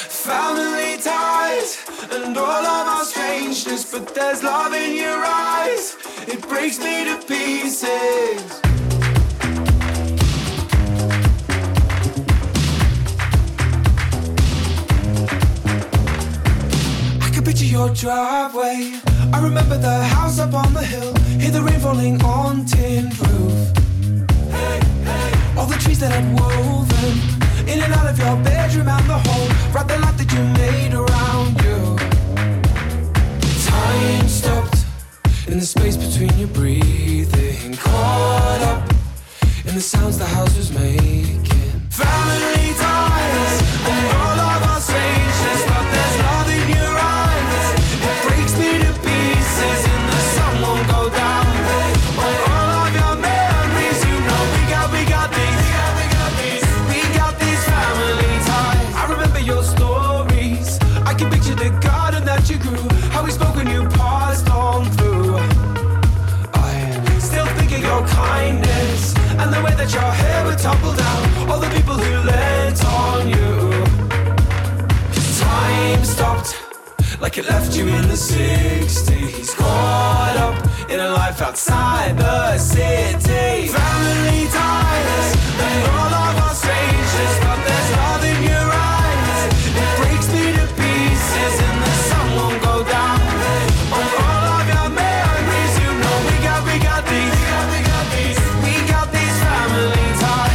Family ties and all of our strangeness, but there's love in your eyes. It breaks me to pieces. I can picture your driveway. I remember the house up on the hill. Hear the rain falling on tin roof. Hey, hey. All the trees that I'd woven in and out of your bedroom and the home. Wrap the light that you made around you. Time stopped in the space between your breathing. Caught up in the sounds the house was making. Family ties and all of our strangeness, but there's love in your eyes. It breaks me to pieces and the sun won't go down. On all of your memories, you know we got these family ties. I remember your stories. I can picture the garden that you grew. How we spoke when you passed on through. I still think of your kindness and the way that your hair would tumble down. All the people who lent on you. 'Cause time stopped like it left you in the 60s. Caught up in a life outside the city. Family ties and all of our strangeness, but there's love in your eyes. It breaks me to pieces and the sun won't go down. On all of your memories, you know we got these family ties.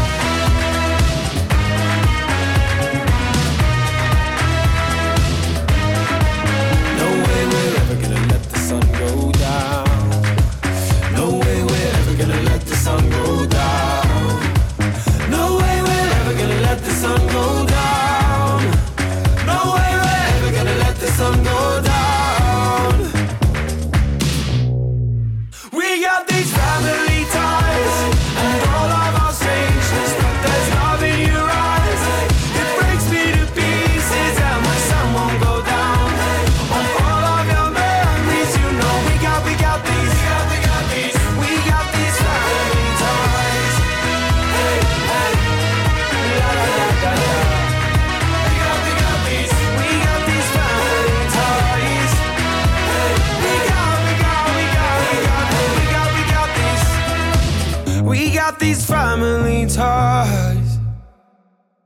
No way we're ever gonna let the sun go down. No way we're ever gonna let the sun go down. No way we're ever gonna let the sun go down. No way we're ever gonna let the sun go down. We got these family ties and all of our strangeness, but there's love in your eyes. It breaks me to pieces and the sun won't go down. On all of your memories, you know we got these family ties. Hey, hey, la la la la la. We got these family ties. Hey, we got these family ties.